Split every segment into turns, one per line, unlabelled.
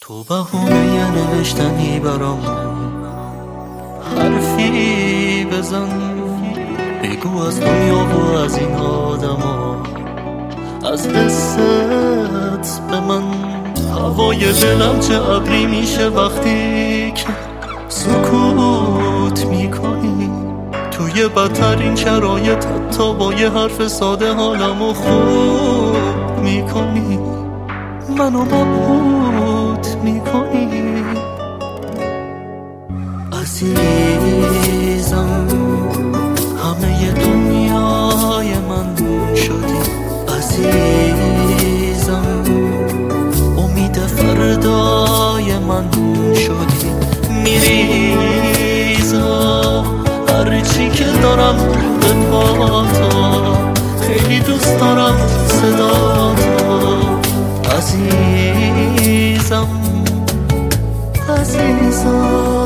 تو بهونه نوشتنی برام حرفی بزن، بگو از دنیا و از این آدما، از حست به من. هوای دلم چه ابری میشه وقتی که سکوت میکنی. توی بدترین شرایط حتی با یه حرف ساده حالمو خوب میکنی، منو مبهوت میکنی. عزیزم همه دنیای من شدی، عزیزم امید فردای من شدی. میریزم هرچی که دارم به پاتا، خیلی دوست دارم صداتا. عزیزم عزیزم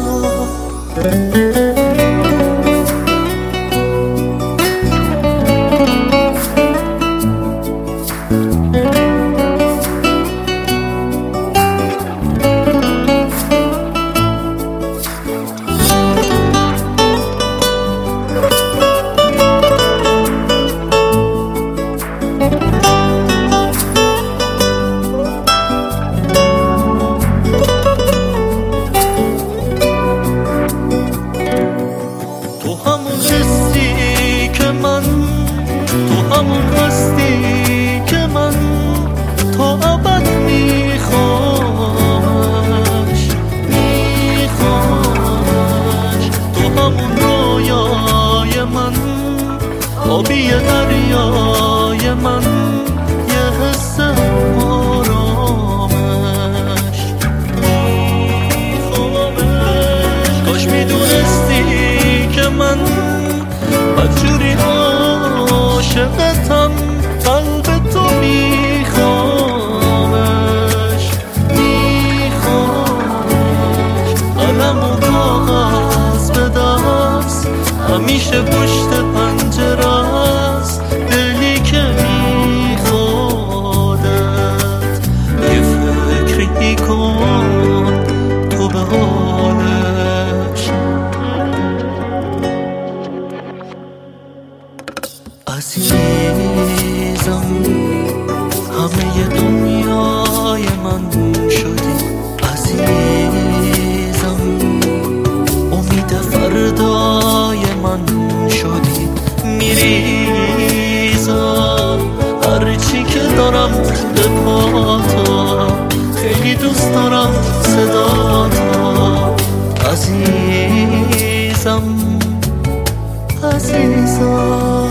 تو همون هستی که من تا ابد میخوامش. تو همون رویای من، آبی دریای من، یه حس آرامش. کاش میدونستی که من بدجوری عاشقتم، قلب تو میخوامش. قلم و کاغذ به دست، همیشه پشت پنجره است. دلی که میخوادت، یه فکری کن تو به حالش. عزیزم همه دنیای من شدی، عزیزم امید فردای من شدی. میریزم هرچی که دارم به پاتا، خیلی دوست دارم صداتا. عزیزم عزیزم